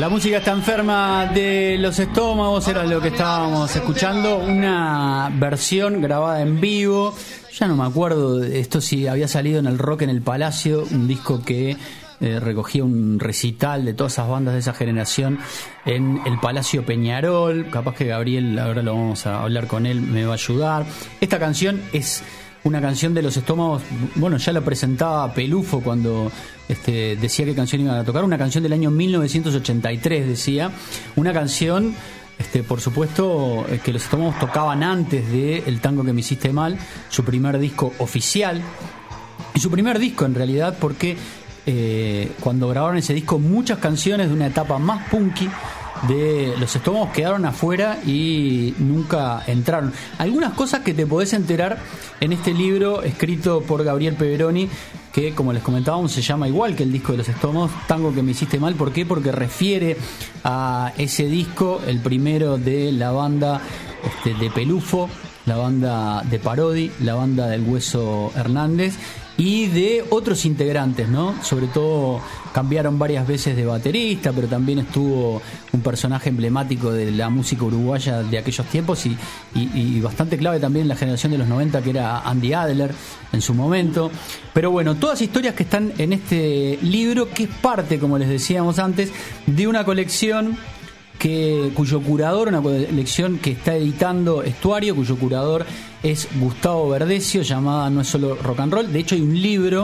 La música está enferma de los estómagos, era lo que estábamos escuchando, una versión grabada en vivo. Ya no me acuerdo de esto, si había salido en el Rock en el Palacio, un disco que recogía un recital de todas esas bandas de esa generación en el Palacio Peñarol. Capaz que Gabriel, ahora lo vamos a hablar con él, me va a ayudar. Esta canción es una canción de los estómagos, bueno, ya la presentaba Pelufo cuando decía qué canción iban a tocar, una canción del año 1983, decía, una canción, por supuesto, que los estómagos tocaban antes de El tango que me hiciste mal, su primer disco oficial, y su primer disco en realidad, porque cuando grabaron ese disco, muchas canciones de una etapa más punky de los estómagos quedaron afuera y nunca entraron. Algunas cosas que te podés enterar en este libro escrito por Gabriel Peveroni, que como les comentábamos se llama igual que el disco de los estómagos, Tango que me hiciste mal. ¿Por qué? Porque refiere a ese disco, el primero de la banda de Pelufo, la banda de Parodi, la banda del Hueso Hernández y de otros integrantes, ¿no? Sobre todo cambiaron varias veces de baterista, pero también estuvo un personaje emblemático de la música uruguaya de aquellos tiempos y bastante clave también en la generación de los 90, que era Andy Adler en su momento. Pero bueno, todas historias que están en este libro, que es parte, como les decíamos antes, de una colección cuyo curador, una colección que está editando Estuario, cuyo curador es Gustavo Verdecio, llamada No es solo rock and roll. De hecho hay un libro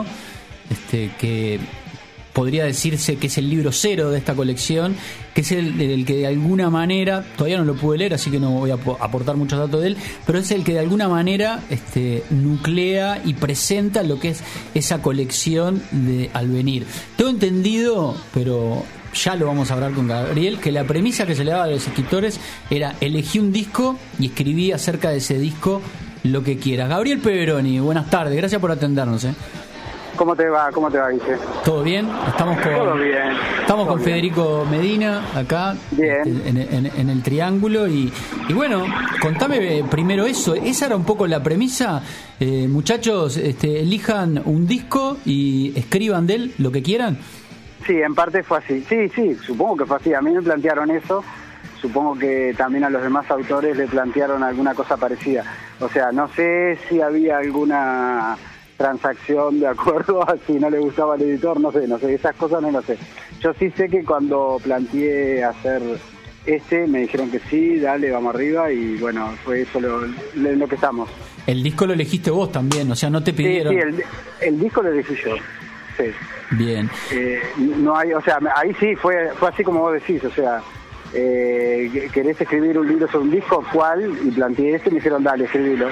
que podría decirse que es el libro cero de esta colección, que es el que de alguna manera, todavía no lo pude leer, así que no voy a aportar muchos datos de él, pero es el que de alguna manera nuclea y presenta lo que es esa colección de Alvenir. Tengo entendido, pero ya lo vamos a hablar con Gabriel, que la premisa que se le daba a los escritores era: elegí un disco y escribí acerca de ese disco lo que quieras. Gabriel Peveroni, buenas tardes, gracias por atendernos. ¿Cómo te va, Guille? ¿Todo bien? Todo bien. Estamos con Federico Medina acá, en el Triángulo y bueno, contame primero eso. Esa era un poco la premisa, muchachos, elijan un disco y escriban de él lo que quieran. Sí, en parte fue así. Sí, supongo que fue así. A mí me plantearon eso. Supongo que también a los demás autores le plantearon alguna cosa parecida. O sea, no sé si había alguna transacción de acuerdo a si no le gustaba al editor, no sé, esas cosas no lo sé. Yo sí sé que cuando planteé hacer me dijeron que sí, dale, vamos arriba, y bueno, fue eso lo que estamos. El disco lo elegiste vos también, o sea, no te pidieron. Sí, el disco lo elegí yo. Sí. Bien. No hay, o sea, ahí sí fue así como vos decís, o sea, querés escribir un libro sobre un disco, ¿cuál? Y planteé y me dijeron, dale, escribilo.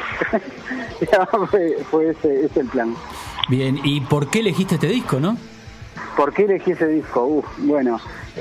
fue ese el plan. Bien, ¿y por qué elegiste este disco, no? ¿Por qué elegí ese disco? Bueno,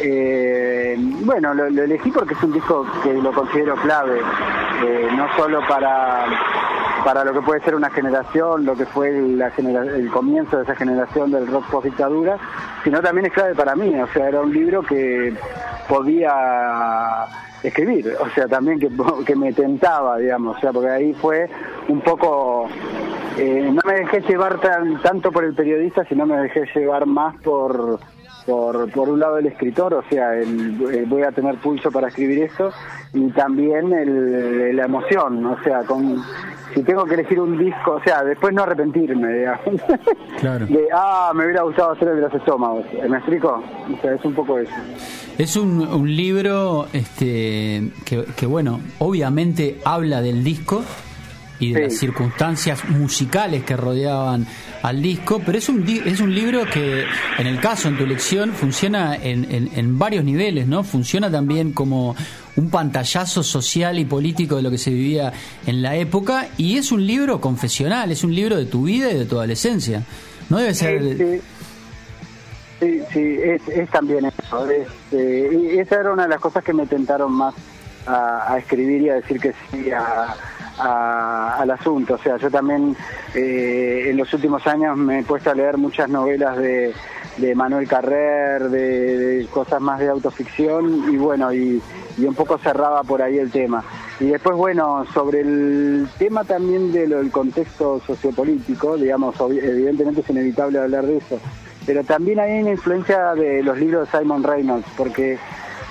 lo elegí porque es un disco que lo considero clave, no solo para lo que puede ser una generación, lo que fue el comienzo de esa generación del rock post dictadura, sino también es clave para mí. O sea, era un libro que podía escribir, o sea, también que me tentaba, digamos, o sea, porque ahí fue un poco, no me dejé llevar tanto por el periodista, sino me dejé llevar más por un lado el escritor, o sea, voy a tener pulso para escribir esto, y también la emoción, o sea, si tengo que elegir un disco, o sea, después no arrepentirme, digamos. Claro. Me hubiera gustado hacer el de los estómagos, ¿me explico? O sea, es un poco eso. Es un libro que bueno, obviamente habla del disco y de las circunstancias musicales que rodeaban al disco, pero es un libro que, en el caso, en tu elección, funciona en varios niveles, ¿no? Funciona también como un pantallazo social y político de lo que se vivía en la época, y es un libro confesional, es un libro de tu vida y de tu adolescencia. No debe ser... Sí, es también eso. Y esa era una de las cosas que me tentaron más a escribir y a decir que sí al asunto. O sea, yo también en los últimos años me he puesto a leer muchas novelas de Manuel Carrer, de cosas más de autoficción, y bueno, y un poco cerraba por ahí el tema. Y después, bueno, sobre el tema también del contexto sociopolítico, digamos, evidentemente es inevitable hablar de eso, pero también hay una influencia de los libros de Simon Reynolds, porque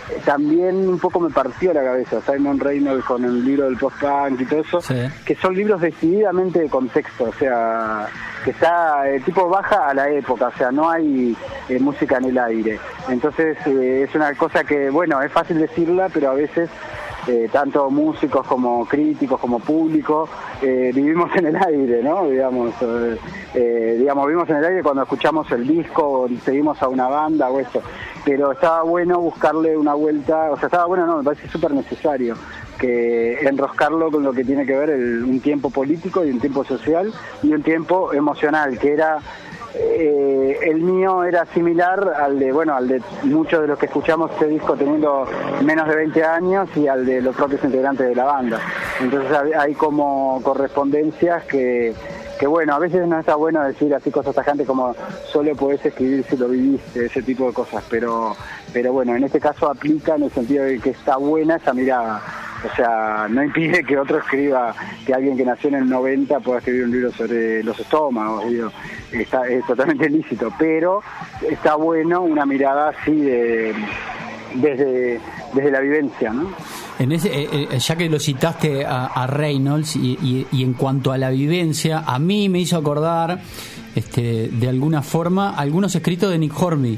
también un poco me partió la cabeza Simon Reynolds con el libro del post-punk y todo eso, sí, que son libros decididamente de contexto, o sea, que está, el tipo baja a la época, o sea, no hay música en el aire. Entonces es una cosa que, bueno, es fácil decirla, pero a veces tanto músicos como críticos como público vivimos en el aire, ¿no? Digamos, vivimos en el aire cuando escuchamos el disco o seguimos a una banda o eso. Pero estaba bueno buscarle una vuelta, o sea, estaba bueno, no, me parece súper necesario que enroscarlo con lo que tiene que ver un tiempo político y un tiempo social y un tiempo emocional, que era el mío era similar al de muchos de los que escuchamos este disco teniendo menos de 20 años y al de los propios integrantes de la banda. Entonces hay como correspondencias que bueno, a veces no está bueno decir así cosas tajantes como solo podés escribir si lo viviste, ese tipo de cosas, pero bueno, en este caso aplica en el sentido de que está buena esa mirada. O sea, no impide que otro escriba, que alguien que nació en el 90 pueda escribir un libro sobre los estómagos, digo, es totalmente lícito, pero está bueno una mirada así desde la vivencia, ¿no? En ya que lo citaste a Reynolds y en cuanto a la vivencia, a mí me hizo acordar de alguna forma algunos escritos de Nick Hornby.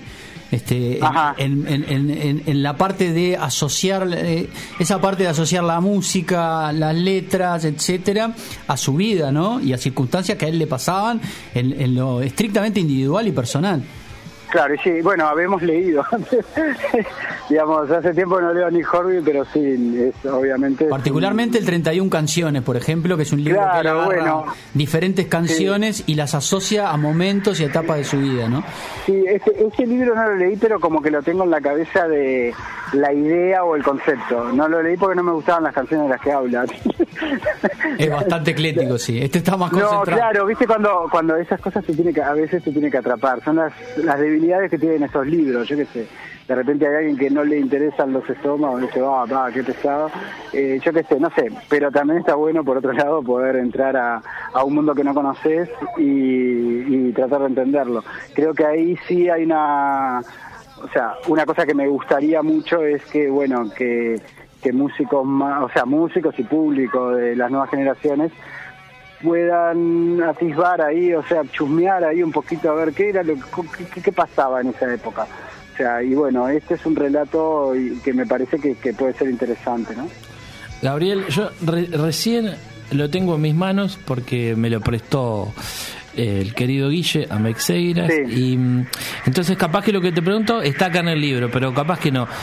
En la parte de asociar esa parte de asociar la música, las letras, etcétera, a su vida, ¿no? Y a circunstancias que a él le pasaban en lo estrictamente individual y personal. Claro, sí, bueno, habíamos leído digamos, hace tiempo no leo Nick Hornby, pero sí, es obviamente... Particularmente el 31 canciones, por ejemplo, que es un libro que él agarra diferentes canciones, sí, y las asocia a momentos y etapas de su vida, ¿no? Sí, ese libro no lo leí, pero como que lo tengo en la cabeza de la idea o el concepto. No lo leí porque no me gustaban las canciones de las que habla. Es bastante eclético, sí. Está más concentrado. No, claro, viste cuando esas cosas a veces te tiene que atrapar. Son las debilidades que tienen esos libros, yo qué sé. De repente hay alguien que no le interesan los estómagos y dice, qué pesado. Yo qué sé, no sé. Pero también está bueno, por otro lado, poder entrar a un mundo que no conoces y tratar de entenderlo. Creo que ahí sí hay una cosa que me gustaría mucho es que, bueno, que músicos músicos y público de las nuevas generaciones puedan atisbar ahí, o sea, chusmear ahí un poquito a ver qué pasaba en esa época. O sea, y bueno, este es un relato que me parece que puede ser interesante, ¿no? Gabriel, yo recién lo tengo en mis manos porque me lo prestó el querido Guille a Meixeiras, sí. Y entonces capaz que lo que te pregunto está acá en el libro, pero capaz que no.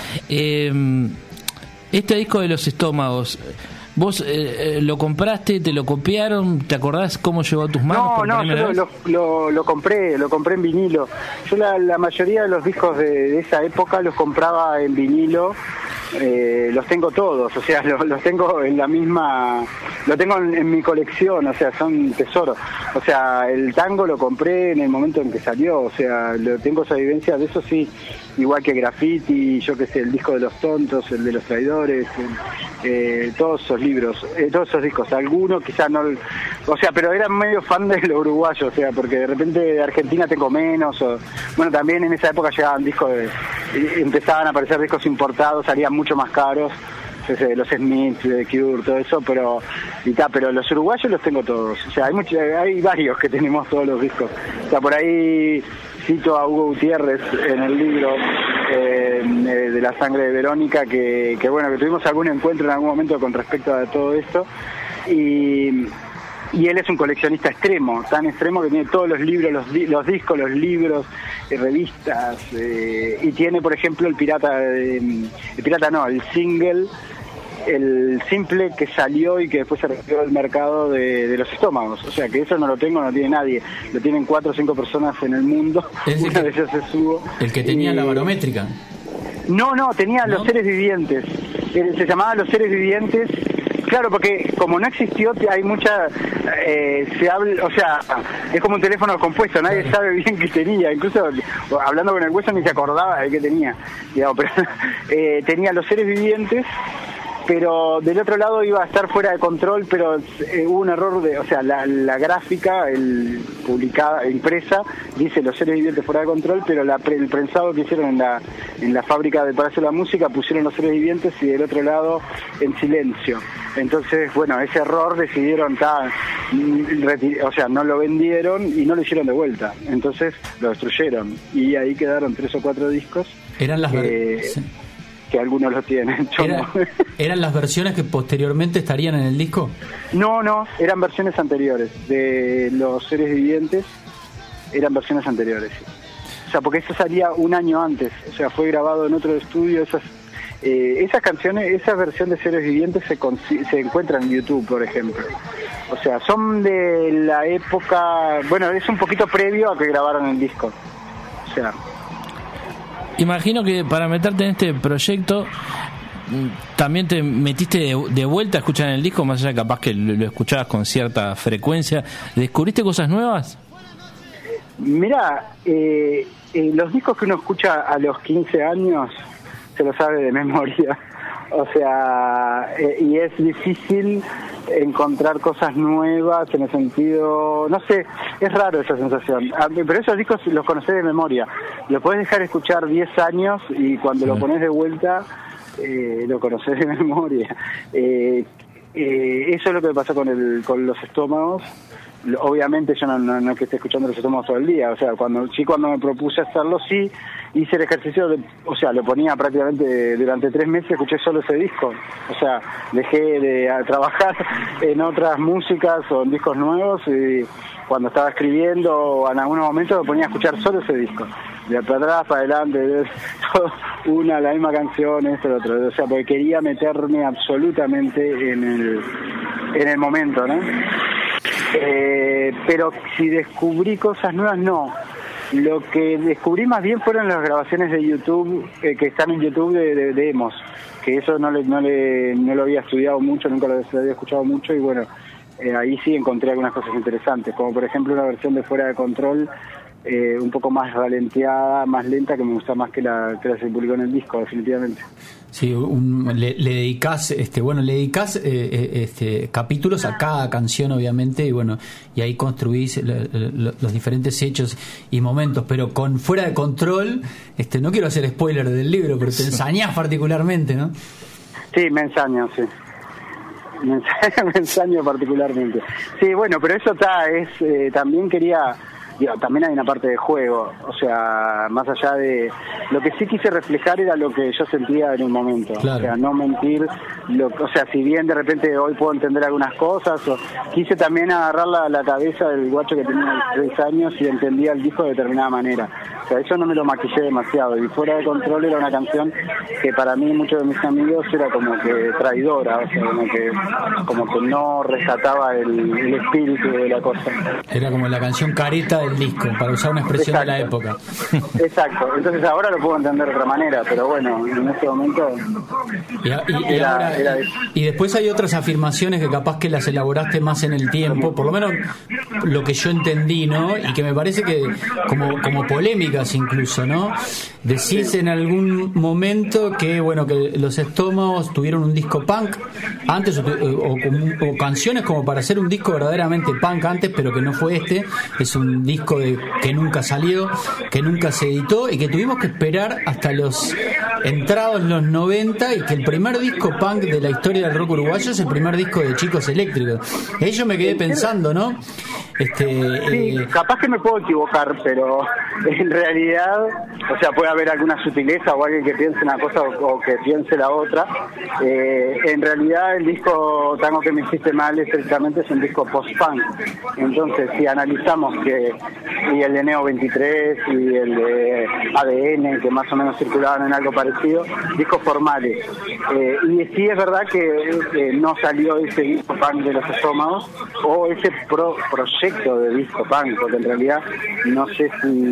Este disco de los estómagos, ¿vos lo compraste, te lo copiaron? ¿Te acordás cómo llegó a tus manos? No, yo lo compré en vinilo. Yo la mayoría de los discos de esa época los compraba en vinilo. Los tengo todos, o sea, los tengo en la misma, lo tengo en mi colección, o sea, son tesoros. O sea, el tango lo compré en el momento en que salió, o sea, tengo esa vivencia de eso, sí, igual que Graffiti, yo qué sé, el disco de los tontos, el de los traidores, todos esos libros, todos esos discos, algunos quizás no, o sea, pero era medio fan de lo uruguayo, o sea, porque de repente de Argentina tengo menos, bueno, también en esa época llegaban discos empezaban a aparecer discos importados, salían mucho más caros, los Smiths, de Cure, todo eso, pero los uruguayos los tengo todos, o sea, hay varios que tenemos todos los discos, o sea, por ahí cito a Hugo Gutiérrez en el libro de La sangre de Verónica, que bueno, que tuvimos algún encuentro en algún momento con respecto a todo esto, y él es un coleccionista extremo, tan extremo que tiene todos los libros, los discos, los libros, revistas, y tiene, por ejemplo, el simple que salió y que después se retiró del mercado de los estómagos. O sea, que eso no lo tengo, no tiene nadie. Lo tienen 4 o 5 personas en el mundo. Una de ellas es Hugo. El que tenía la barométrica. No, tenía los seres vivientes. Se llamaba Los Seres Vivientes. Claro, porque como no existió, hay mucha... se habla, o sea, es como un teléfono compuesto, nadie sabe bien qué tenía. Incluso hablando con el Hueso ni se acordaba de qué tenía. Digamos, pero tenía Los Seres Vivientes, pero del otro lado iba a estar Fuera de Control, pero hubo un error o sea, la gráfica publicada, impresa, dice Los Seres Vivientes Fuera de Control, pero el prensado que hicieron en la fábrica del Palacio de la Música pusieron Los Seres Vivientes y del otro lado En Silencio. Entonces, bueno, ese error decidieron, o sea, no lo vendieron y no lo hicieron de vuelta. Entonces lo destruyeron y ahí quedaron 3 o 4 discos. Eran las que algunos lo tienen. ¿Eran las versiones que posteriormente estarían en el disco? No, eran versiones anteriores de Los Seres Vivientes, eran versiones anteriores. Sí. O sea, porque eso salía un año antes, o sea, fue grabado en otro estudio. Esas canciones, esa versión de Seres Vivientes se encuentra en YouTube, por ejemplo. O sea, son de la época, bueno, es un poquito previo a que grabaron el disco. O sea, imagino que para meterte en este proyecto también te metiste de vuelta a escuchar el disco, más allá capaz que lo escuchabas con cierta frecuencia. ¿Descubriste cosas nuevas? Mirá, los discos que uno escucha a los 15 años se lo sabe de memoria. O sea, y es difícil encontrar cosas nuevas en el sentido, no sé, es raro esa sensación, pero esos discos los conocés de memoria, lo podés dejar escuchar 10 años y cuando lo pones de vuelta lo conocés de memoria. Eso es lo que me pasó con Los Estómagos. Obviamente yo no es que esté escuchando Los Estómagos todo el día, o sea, cuando me propuse hacerlo, sí hice el ejercicio o sea, lo ponía prácticamente durante 3 meses, escuché solo ese disco, o sea, dejé de trabajar en otras músicas o en discos nuevos y cuando estaba escribiendo en algunos momentos me ponía a escuchar solo ese disco, de para atrás, para adelante, la misma canción, esto, lo otro, o sea, porque quería meterme absolutamente en el momento, ¿no? Pero si descubrí cosas nuevas, no. Lo que descubrí más bien fueron las grabaciones de YouTube, que están en YouTube de demos, que eso no lo había estudiado mucho, nunca lo había escuchado mucho y bueno, ahí sí encontré algunas cosas interesantes, como por ejemplo una versión de Fuera de Control un poco más ralentizada, más lenta, que me gusta más que la que se publicó en el disco, definitivamente. Sí, le dedicás, capítulos a cada canción, obviamente, y bueno, y ahí construís los diferentes hechos y momentos, pero con Fuera de Control, no quiero hacer spoiler del libro, pero te ensañás particularmente, ¿no? Sí, me ensaño, sí. Me ensaño particularmente. Sí, bueno, pero eso también quería... también hay una parte de juego, o sea, más allá de... Lo que sí quise reflejar era lo que yo sentía en un momento, claro. O sea, no mentir, o sea, si bien de repente hoy puedo entender algunas cosas, quise también agarrar la cabeza del guacho que tenía 3 años y entendía el disco de determinada manera. O sea, eso no me lo maquillé demasiado, y Fuera de Control era una canción que para mí, muchos de mis amigos, era como que traidora, o sea, como que no rescataba el espíritu de la cosa. Era como la canción careta del disco, para usar una expresión de la época. Exacto, entonces ahora lo puedo entender de otra manera, pero bueno, en ese momento y después hay otras afirmaciones que capaz que las elaboraste más en el tiempo, por lo menos lo que yo entendí, ¿no? Y que me parece que como polémicas incluso, ¿no? Decís en algún momento que, bueno, que Los Estómagos tuvieron un disco punk antes o canciones como para hacer un disco verdaderamente punk antes, pero que no fue es un disco que nunca salió, que nunca se editó y que tuvimos que esperar hasta los entrados los 90 y que el primer disco punk de la historia del rock uruguayo es el primer disco de Chicos Eléctricos. Y ahí yo me quedé pensando, ¿no? Sí, capaz que me puedo equivocar, pero en realidad, o sea, puede haber alguna sutileza o alguien que piense una cosa o que piense la otra. En realidad el disco Tango que me hiciste mal estrictamente es un disco post-punk. Entonces, si analizamos y el de Neo 23 y el de ADN, que más o menos circulaban en algo parecido, discos formales. Y sí es verdad que no salió ese disco punk de Los Estómagos o ese proyecto de disco punk, porque en realidad no sé si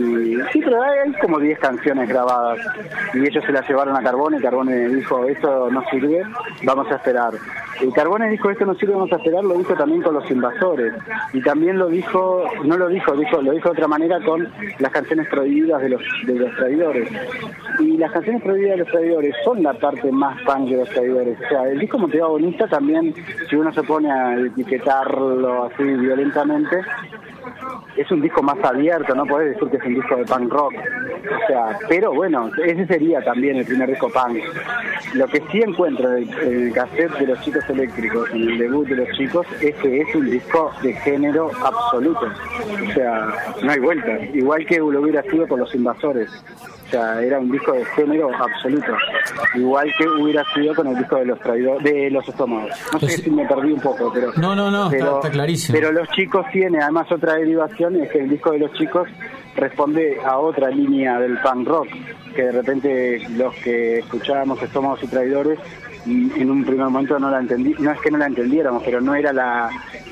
sí, pero hay como 10 canciones grabadas y ellos se las llevaron a Carbone y Carbone dijo, esto no sirve, vamos a esperar. Y Carbone dijo, esto no sirve, vamos a esperar, lo dijo también con Los Invasores. Y también lo dijo de otra manera con las canciones prohibidas de los Traidores. Y las canciones prohibidas de los Traidores son la parte más punk de los Traidores. O sea, el disco Montego Bonista también, si uno se pone a etiquetarlo así violentamente, es un disco más abierto, no podés decir que es un disco de punk rock. O sea, pero bueno, ese sería también el primer disco punk. Lo que sí encuentro en el cassette de Los Chicos Eléctricos, en el debut de Los Chicos, es que es un disco de género absoluto. O sea, no hay vuelta. Igual que lo hubiera sido con Los Invasores. O sea, era un disco de género absoluto. Igual que hubiera sido con el disco de Los Estómagos. No sé si me perdí un poco, pero... No, está clarísimo. Pero Los Chicos tiene además otra derivación, es que el disco de Los Chicos responde a otra línea del punk rock, que de repente los que escuchábamos Estómagos y Traidores en un primer momento no la entendí, no es que no la entendiéramos, pero no era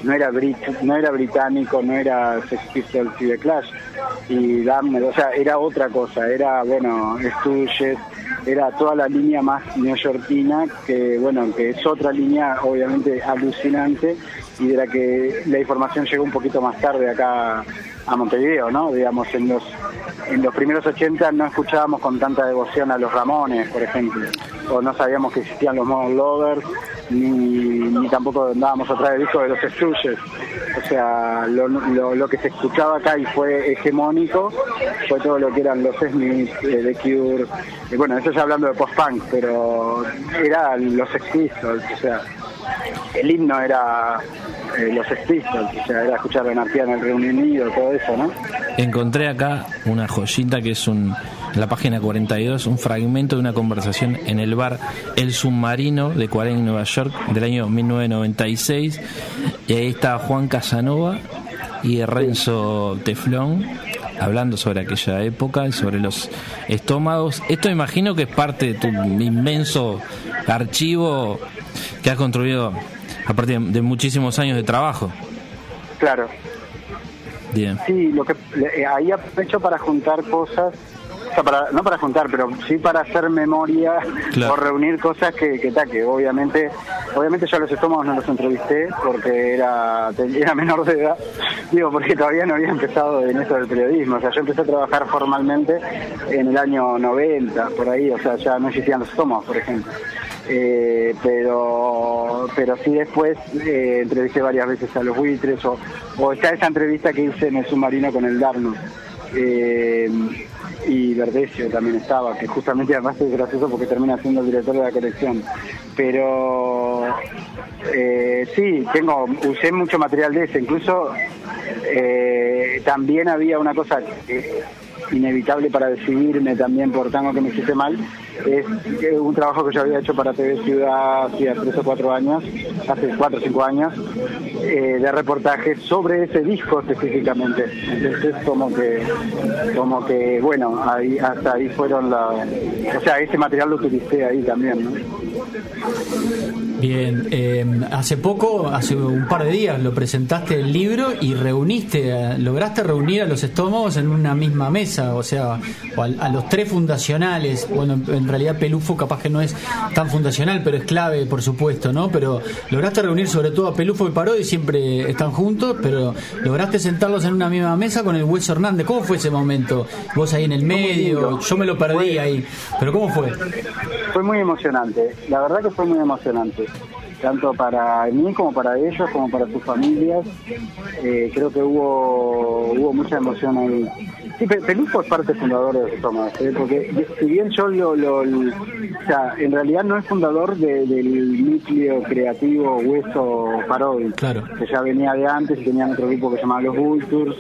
británico, no era Sex Pistols y The Clash y Damned, o sea, era otra cosa, era Stooges, era toda la línea más neoyorquina, que es otra línea obviamente alucinante y de la que la información llegó un poquito más tarde acá a Montevideo, ¿no? Digamos, en los primeros 80 no escuchábamos con tanta devoción a los Ramones, por ejemplo, o no sabíamos que existían los Modern Lovers, ni tampoco andábamos atrás del disco de los Stooges. O sea, lo que se escuchaba acá y fue hegemónico fue todo lo que eran los Smiths, The Cure, bueno, eso ya hablando de post-punk, pero eran los Sex Pistols, o sea, el himno era los Sex Pistols, o sea, era escuchar la Anarquía en el Reino Unido, todo eso, ¿no? Encontré acá una joyita que es en la página 42, un fragmento de una conversación en el bar El Submarino de Cuarén, Nueva York, del año 1996, y ahí está Juan Casanova y Renzo Teflón hablando sobre aquella época y sobre los Estómagos. Esto imagino que es parte de tu inmenso archivo que has construido a partir de muchísimos años de trabajo. Claro. Bien. Sí, lo que ahí aprovecho para juntar cosas, o sea, no para juntar, pero sí para hacer memoria, claro, o reunir cosas que obviamente yo a Los Estómagos no los entrevisté porque era menor de edad, digo, porque todavía no había empezado en esto del periodismo, o sea, yo empecé a trabajar formalmente en el año 90, por ahí, o sea, ya no existían Los Estómagos, por ejemplo. Pero sí después entrevisté varias veces a los Buitres o está esa entrevista que hice en El Submarino con el Darno y Verdecio también estaba, que justamente además es gracioso porque termina siendo el director de la colección, pero sí, usé mucho material de ese, incluso también había una cosa inevitable para decidirme también por Tango que me hiciste mal, es un trabajo que yo había hecho para TV Ciudad hacía 3 o 4 años, hace 4 o 5 años, de reportajes sobre ese disco específicamente. Entonces como que bueno, hasta ahí fueron o sea, ese material lo utilicé ahí también, ¿no? Bien, hace un par de días lo presentaste el libro y lograste reunir a Los Estómagos en una misma mesa, o sea, a los 3 fundacionales. Bueno, en realidad Pelufo capaz que no es tan fundacional, pero es clave, por supuesto, ¿no? Pero lograste reunir sobre todo a Pelufo y Parodi, siempre están juntos, pero lograste sentarlos en una misma mesa con el Hueso Hernández. ¿Cómo fue ese momento? Vos ahí en el medio, yo me lo perdí ahí, pero ¿cómo fue? Fue muy emocionante, la verdad que fue muy emocionante, tanto para mí como para ellos, como para sus familias. Creo que hubo mucha emoción ahí. Sí, Pelufo es parte fundador de Los Estómagos, porque si bien yo o sea, en realidad no es fundador del núcleo creativo Hueso Parodi, claro, que ya venía de antes y tenían otro grupo que se llamaba Los Buitres,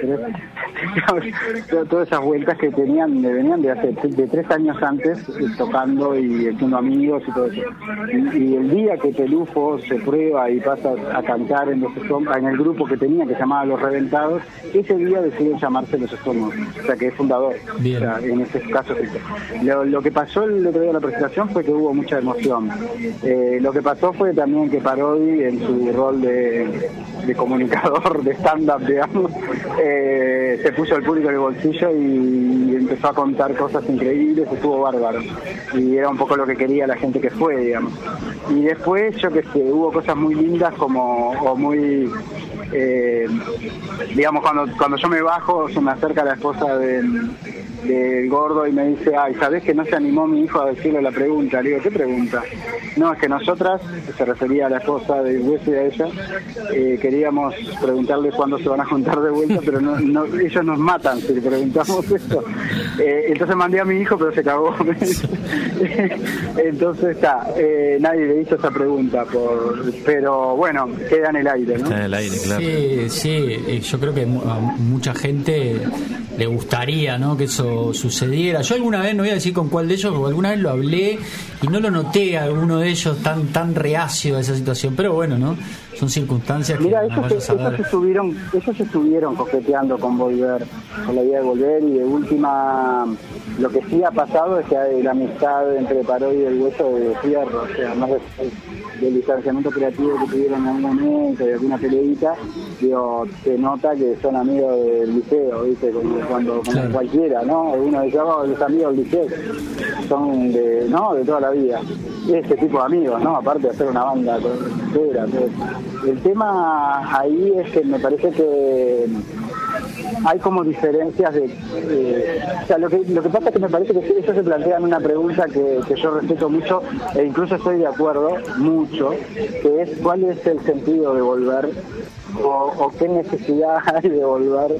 todas esas vueltas que venían de 3 años antes, tocando y siendo amigos y todo eso. Y el día que Pelufo se prueba y pasa a cantar en el grupo que tenía, que se llamaba Los Reventados, ese día deciden llamarse Los Estómagos. digamos, o sea que es fundador. Bien. O sea, en este caso lo que pasó el otro día en la presentación fue que hubo mucha emoción. Lo que pasó fue también que Parodi, en su rol de comunicador, de stand-up, digamos, se puso el público en el bolsillo y empezó a contar cosas increíbles, estuvo bárbaro. Y era un poco lo que quería la gente que fue, digamos. Y después, yo que sé, hubo cosas muy lindas o muy... digamos, cuando yo me bajo, se me acerca la esposa del Gordo y me dice, ay, ¿sabés que no se animó mi hijo a decirle la pregunta? Le digo, ¿qué pregunta? No, es que nosotras, se refería a la esposa de Hueso y a ella, queríamos preguntarle cuándo se van a juntar de vuelta, pero no, ellos nos matan si le preguntamos eso. Entonces mandé a mi hijo, pero se cagó. Entonces nadie le hizo esa pregunta, pero bueno, queda en el aire, ¿no? Está en el aire, claro. Sí, yo creo que a mucha gente le gustaría, ¿no?, que eso sucediera. Yo alguna vez, no voy a decir con cuál de ellos, porque alguna vez lo hablé y no lo noté a alguno de ellos tan reacio a esa situación, pero bueno, ¿no? Son circunstancias que... Mira, ellos se estuvieron coqueteando con volver, con la idea de volver, y de última, lo que sí ha pasado es que hay la amistad entre Parodi y el Hueso de fierro, o sea, más del distanciamiento creativo que tuvieron en algún momento, de alguna peleita, digo, se nota que son amigos del liceo, ¿viste? Cuando claro, cualquiera, ¿no? Uno dice, los amigos del liceo son de toda la vida. Ese tipo de amigos, ¿no? Aparte de hacer una banda entera. El tema ahí es que me parece que hay como diferencias o sea, lo que pasa es que me parece que ellos se plantean una pregunta que yo respeto mucho e incluso estoy de acuerdo mucho, que es cuál es el sentido de volver o qué necesidad hay de volver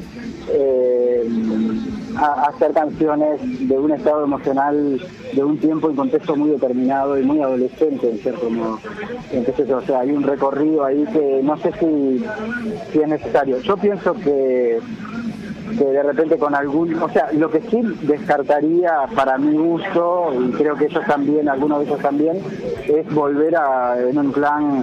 a hacer canciones de un estado emocional de un tiempo y contexto muy determinado y muy adolescente en cierto modo. Entonces, o sea, hay un recorrido ahí que no sé si es necesario. Yo pienso que de repente con o sea, lo que sí descartaría para mi gusto, y creo que ellos también, algunos de ellos también, es volver en un plan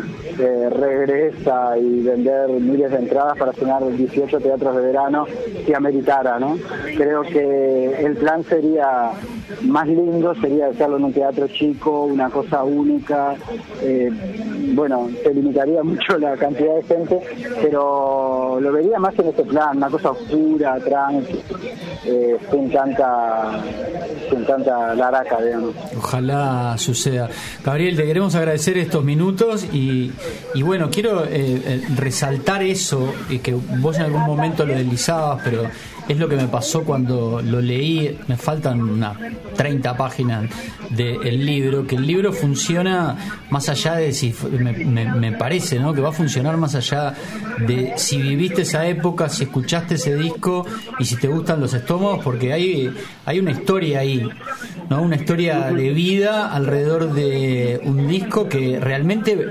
regresa y vender miles de entradas para llenar 18 teatros de verano si ameritara, ¿no? Creo que el plan sería más lindo, sería hacerlo en un teatro chico, una cosa única, bueno, se limitaría mucho la cantidad de gente, pero lo vería más en ese plan, una cosa oscura, tranqui, sin tanta laraca, digamos. Ojalá suceda. Gabriel, te queremos agradecer estos minutos y bueno, quiero resaltar eso, y que vos en algún momento lo deslizabas, pero es lo que me pasó cuando lo leí. Me faltan unas 30 páginas del libro, que el libro funciona más allá de si me parece, ¿no?, que va a funcionar más allá de si viviste esa época, si escuchaste ese disco y si te gustan los Estómagos, porque hay una historia ahí, ¿no?, una historia de vida alrededor de un disco que realmente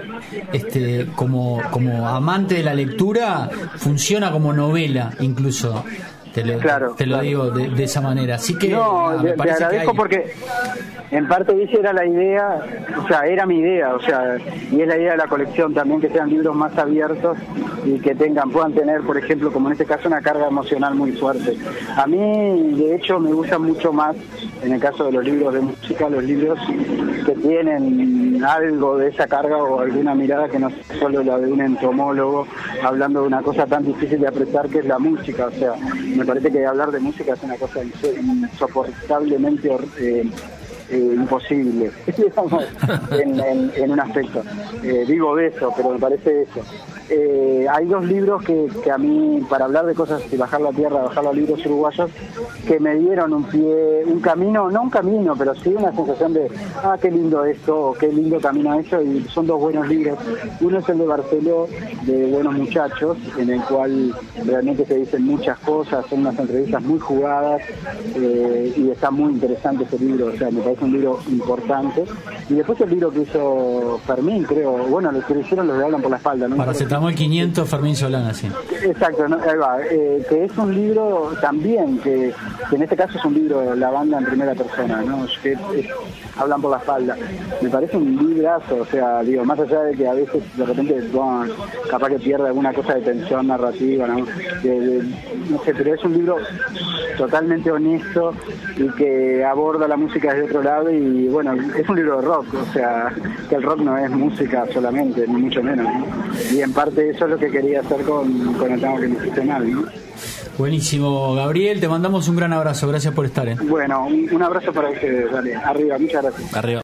como amante de la lectura funciona como novela incluso. Te lo digo de esa manera. Así que me parece te agradezco porque en parte esa era la idea, o sea, era mi idea, o sea, y es la idea de la colección también, que sean libros más abiertos y que puedan tener, por ejemplo, como en este caso, una carga emocional muy fuerte. A mí, de hecho, me gustan mucho más, en el caso de los libros de música, los libros que tienen algo de esa carga o alguna mirada que no es solo la de un entomólogo hablando de una cosa tan difícil de apreciar que es la música. O sea, me parece que hablar de música es una cosa insoportablemente imposible, digamos, en un aspecto. Digo de eso, pero me parece eso. Hay dos libros que a mí, para hablar de cosas y bajar la tierra, bajar los libros uruguayos, que me dieron un camino, no un camino, pero sí una sensación de, qué lindo esto, o qué lindo camino eso, y son dos buenos libros. Uno es el de Barceló, de Buenos Muchachos, en el cual realmente se dicen muchas cosas, son unas entrevistas muy jugadas, y está muy interesante ese libro, o sea, me parece un libro importante. Y después el libro que hizo Fermín, creo, bueno, los que lo hicieron los de Hablan por la Espalda, ¿no? Estamos al 500 Fermín Solana, sí. Exacto, ¿no? Ahí va. Que es un libro también, que en este caso es un libro, la banda en primera persona, ¿no? Que hablan por la espalda. Me parece un librazo, o sea, digo, más allá de que a veces de repente capaz que pierde alguna cosa de tensión narrativa, ¿no? No sé, pero es un libro totalmente honesto y que aborda la música desde otro lado y bueno, es un libro de rock, o sea, que el rock no es música solamente, ni mucho menos, ¿no? Y en parte eso es lo que quería hacer con el tango que me hiciste mal, ¿no? Buenísimo, Gabriel, te mandamos un gran abrazo, gracias por estar. Bueno, un abrazo para ustedes, dale, arriba, muchas gracias. Arriba.